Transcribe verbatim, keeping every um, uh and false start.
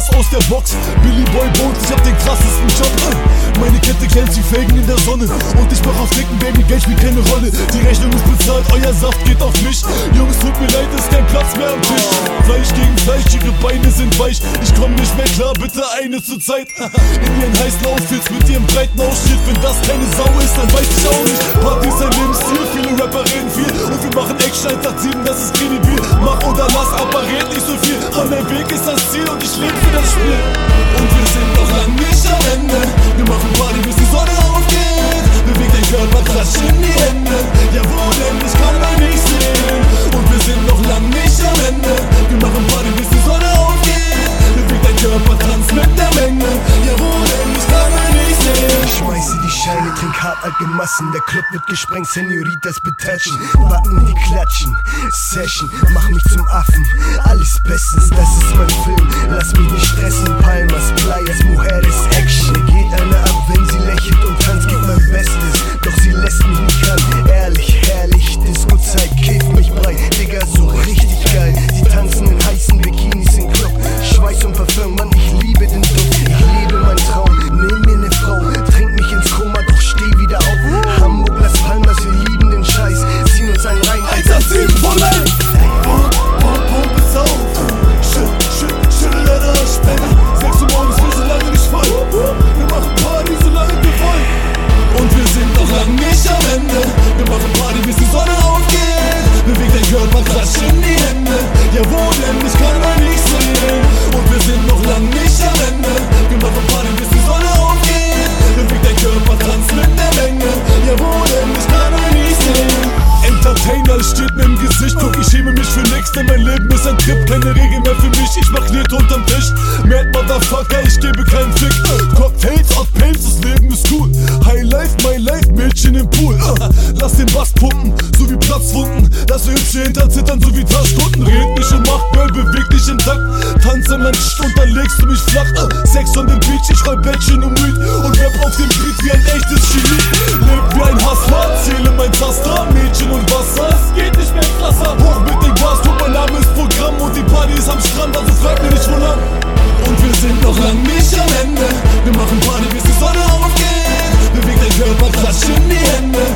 was aus der Box. Billy Boy Bones, ich hab den krassesten Job. Meine Kette glänzt wie Felgen in der Sonne. Und ich mach auf Dicken, Baby, Geld spielt keine Rolle. Die Rechnung ist bezahlt, euer Saft geht auf mich. Jungs, tut mir leid, ist kein Platz mehr am Tisch. Fleisch gegen Fleisch, ihre Beine sind weich. Ich komm nicht mehr klar, bitte eine zur Zeit. In ihren heißen Outfits mit ihrem breiten Ausschnitt. Wenn das keine Sau ist, dann weiß ich auch nicht. Party ist ein Lebensstil, viele Rapper reden viel. Und wir machen Action eins acht sieben, das ist kredibil. Mach oder lass, aber red nicht so viel. An der Weg ist das Ziel und ich lebe für das Spiel. Und wir sind noch lang nicht am Ende. Wir machen Party, bis die Sonne aufgeht. Beweg dein Körper, klatsch in die Hände. Jawohl, denn ich kann euch nicht sehen. Und wir sind noch lang nicht am Ende. Wir machen Party, bis die Sonne aufgeht. Beweg dein Körper, tanz mit der Menge. Jawohl, denn ich kann euch nicht sehen. Ich schmeiße die Scheine, trink hart alte Massen. Der Club wird gesprengt, Senoritas betatschen. Backen, die klatschen, Session, mach mich zum Affen. Alles bestens, das ist mein Film. Lass mich nicht stressen, Palmas, Playas, Mujeres, Action. Mir geht eine ab, wenn sie lächelt und tanzt, gibt mein Bestes. Doch sie lässt mich nicht ran, ehrlich, herrlich. Disco-Zeit, kiff mich breit, Digga, so richtig geil. Sie tanzen in heißen Bikinis im Club. Schweiß und Parfüm, Mann, ich liebe den Duft. Ich lebe meinen Traum, nimm mir ne Frau. Trink mich ins Koma, doch steh wieder auf. Hamburg, Las Palmas, wir lieben den Scheiß. Ziehen uns einen rein, eins acht sieben for life. Pump, pump, pump es auf. Schütt, schütt, schüttel deine Arschbänder. sechs Uhr morgens, wir sind lange nicht voll. Wir machen Party, solange wir wollen. Und wir sind noch lang nicht am Ende. Wir machen Party, bis die Sonne aufgeht. Beweg dein Körper, klatsch in die Hände. Jawohl, denn ich kann euch nicht sehen. Und wir sind noch lang nicht am Ende. Wir machen Party, bis die Sonne aufgeht. Beweg dein Körper, tanz mit der Menge. Jawohl, denn ich kann euch nicht sehen. Entertainer, es steht mir im Gesicht. Guck, ich schäme mich für nix, denn mein Leben ist ein Trip. Keine Regel mehr für mich, ich mach Knete unterm Tisch. Mad Motherfucker, ich gebe keinen Fick. Cocktails, Hot Pains, das Leben ist cool. High Life, my life, Mädchen im Pool. uh, Lass den Bass pumpen, so wie Platzwunden. Lass hübsche Hintern zittern, so wie Taschkunden. Red nicht und mach Girl, beweg dich intakt. Tanze Mensch und dann legst du mich flach. uh, Sex on the Beach, ich roll Bettchen und Müd. Und rap auf dem Beat wie ein echtes Genie. Leb wie ein Hustler, zähle mein Zaster. Mädchen und Wasser, es geht nicht mehr krasser. Hoch mit dem Gas, guck, mein Name ist Programm. Und die Party ist am Strand, also frag mich nicht wo lang. Und wir sind noch lang nicht am Ende. Wir machen Party, bis die Sonne aufgeht. Beweg dein Körper, klatsch in die Hände.